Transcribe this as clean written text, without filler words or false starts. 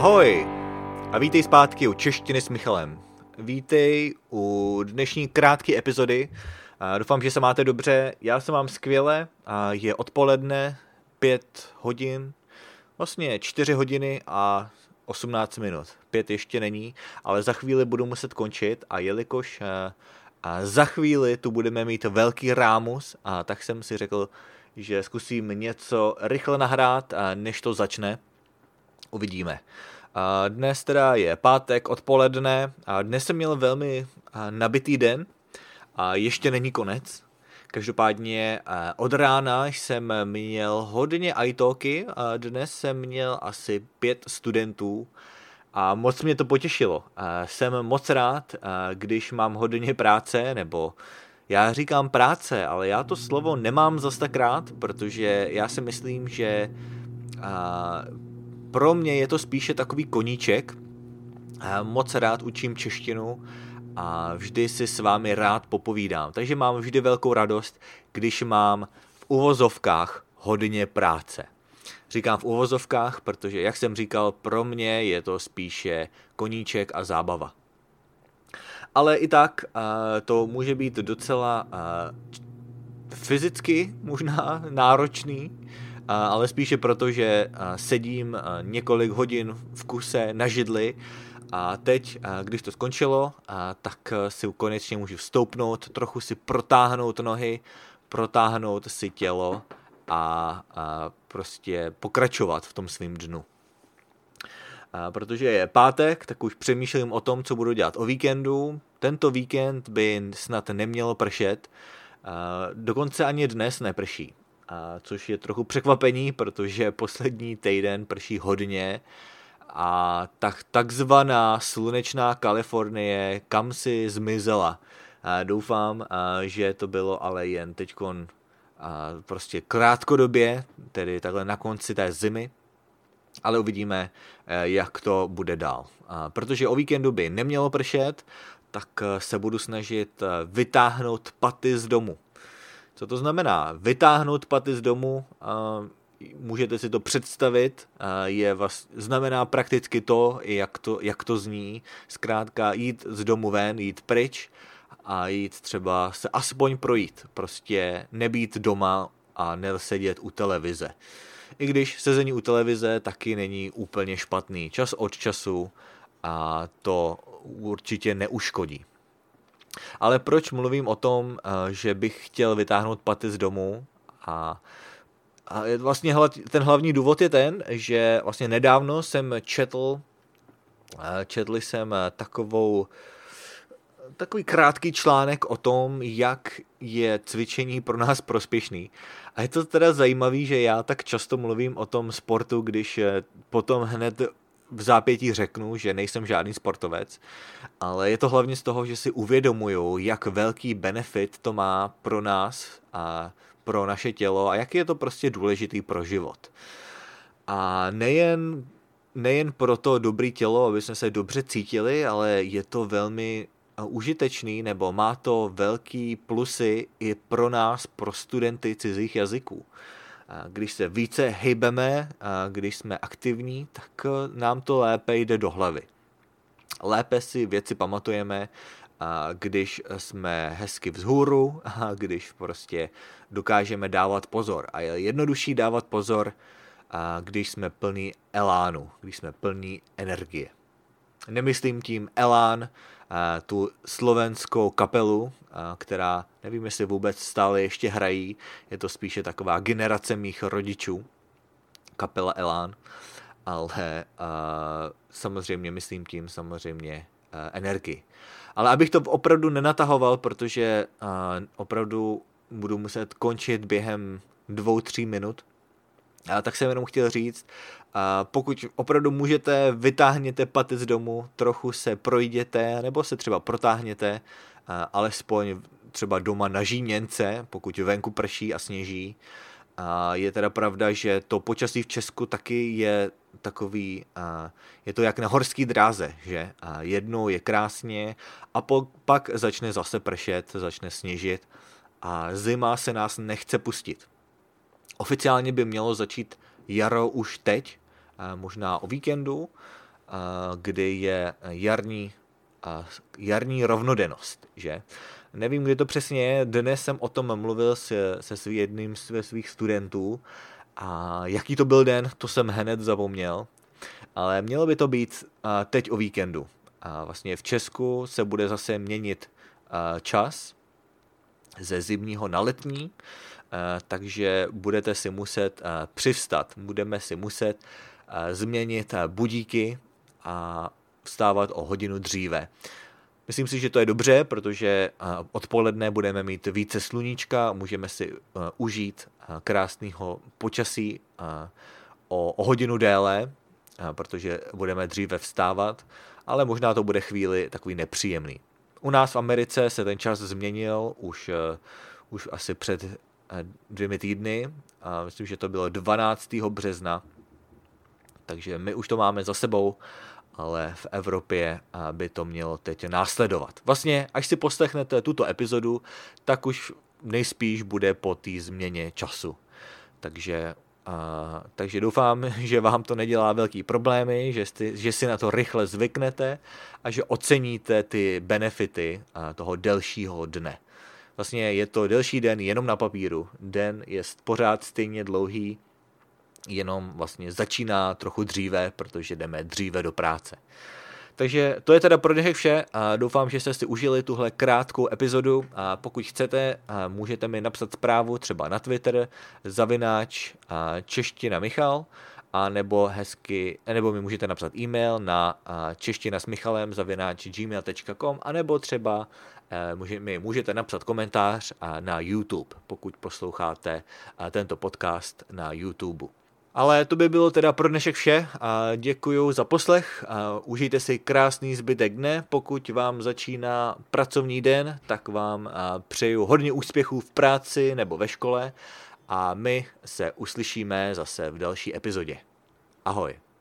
Ahoj a vítej zpátky u Češtiny s Michalem. Vítej u dnešní krátké epizody. Doufám, že se máte dobře. Já se mám skvěle. Je odpoledne, 5 hodin, vlastně 4 hodiny a 18 minut. 5 ještě není, ale za chvíli budu muset končit a jelikož za chvíli tu budeme mít velký rámus, tak jsem si řekl, že zkusím něco rychle nahrát, než to začne. Uvidíme. Dnes teda je pátek odpoledne a dnes jsem měl velmi nabitý den a ještě není konec. Každopádně od rána jsem měl hodně iTalky a dnes jsem měl asi 5 studentů a moc mě to potěšilo. Jsem moc rád, když mám hodně práce, nebo já říkám práce, ale já to slovo nemám zas tak rád, protože já si myslím, že pro mě je to spíše takový koníček. Moc rád učím češtinu a vždy si s vámi rád popovídám. Takže mám vždy velkou radost, když mám v uvozovkách hodně práce. Říkám v uvozovkách, protože, jak jsem říkal, pro mě je to spíše koníček a zábava. Ale i tak to může být docela fyzicky možná náročný, ale spíše proto, že sedím několik hodin v kuse na židli a teď, když to skončilo, tak si konečně můžu vstoupnout, trochu si protáhnout nohy, protáhnout si tělo a prostě pokračovat v tom svým dnu. Protože je pátek, tak už přemýšlím o tom, co budu dělat o víkendu. Tento víkend by snad nemělo pršet, dokonce ani dnes neprší. Což je trochu překvapení, protože poslední týden prší hodně a takzvaná slunečná Kalifornie kam si zmizela. Doufám, že to bylo ale jen teďkon prostě krátkodobě, tedy takhle na konci té zimy, ale uvidíme, jak to bude dál. Protože o víkendu by nemělo pršet, tak se budu snažit vytáhnout paty z domu. Co to znamená? Vytáhnout paty z domu, můžete si to představit, znamená prakticky to, jak to zní, zkrátka jít z domu ven, jít pryč a jít třeba se aspoň projít, prostě nebýt doma a nesedět u televize. I když sezení u televize taky není úplně špatný, čas od času a to určitě neuškodí. Ale proč mluvím o tom, že bych chtěl vytáhnout paty z domu? A vlastně ten hlavní důvod je ten, že vlastně nedávno jsem četl jsem takový krátký článek o tom, jak je cvičení pro nás prospěšný. A je to teda zajímavý, že já tak často mluvím o tom sportu, když potom hned v zápětí řeknu, že nejsem žádný sportovec, ale je to hlavně z toho, že si uvědomuju, jak velký benefit to má pro nás a pro naše tělo a jak je to prostě důležitý pro život. A nejen pro to dobré tělo, aby jsme se dobře cítili, ale je to velmi užitečný, nebo má to velký plusy i pro nás, pro studenty cizích jazyků. Když se více hejbeme, když jsme aktivní, tak nám to lépe jde do hlavy. Lépe si věci pamatujeme, když jsme hezky vzhůru, když prostě dokážeme dávat pozor. A je jednodušší dávat pozor, když jsme plní elánu, když jsme plní energie. Nemyslím tím elán, tu slovenskou kapelu, která, nevím, jestli vůbec stále ještě hrají, je to spíše taková generace mých rodičů, kapela Elán, ale samozřejmě myslím tím energii. Ale abych to opravdu nenatahoval, protože opravdu budu muset končit během 2-3 minut, tak jsem jenom chtěl říct, pokud opravdu můžete, vytáhněte paty z domu, trochu se projděte, nebo se třeba protáhněte, alespoň třeba doma na Žíněnce, pokud venku prší a sněží. Je teda pravda, že to počasí v Česku taky je takový, je to jak na horský dráze, že jednou je krásně a pak začne zase pršet, začne sněžit a zima se nás nechce pustit. Oficiálně by mělo začít jaro už teď, možná o víkendu, kdy je jarní rovnodennost, že? Nevím, kdy to přesně je, dnes jsem o tom mluvil se jedním ze svých studentů a jaký to byl den, to jsem hned zapomněl, ale mělo by to být teď o víkendu. A vlastně v Česku se bude zase měnit čas ze zimního na letní, takže budete si muset přivstat, budeme si muset změnit budíky a vstávat o hodinu dříve. Myslím si, že to je dobře, protože odpoledne budeme mít více sluníčka, můžeme si užít krásného počasí o hodinu déle, protože budeme dříve vstávat, ale možná to bude chvíli takový nepříjemný. U nás v Americe se ten čas změnil už asi před 2 týdny, myslím, že to bylo 12. března, takže my už to máme za sebou, ale v Evropě by to mělo teď následovat. Vlastně, až si poslechnete tuto epizodu, tak už nejspíš bude po té změně času. Takže doufám, že vám to nedělá velký problémy, že si na to rychle zvyknete a že oceníte ty benefity toho delšího dne. Vlastně je to delší den jenom na papíru. Den je pořád stejně dlouhý, jenom vlastně začíná trochu dříve, protože jdeme dříve do práce. Takže to je teda pro dnešek vše a doufám, že jste si užili tuhle krátkou epizodu a pokud chcete, můžete mi napsat zprávu třeba na Twitter @čeština Michal a nebo mi můžete napsat e-mail na češtinasmichalem@gmail.com a nebo třeba mi můžete napsat komentář na YouTube, pokud posloucháte tento podcast na YouTube. Ale to by bylo teda pro dnešek vše a děkuju za poslech a užijte si krásný zbytek dne. Pokud vám začíná pracovní den, tak vám přeju hodně úspěchů v práci nebo ve škole a my se uslyšíme zase v další epizodě. Ahoj.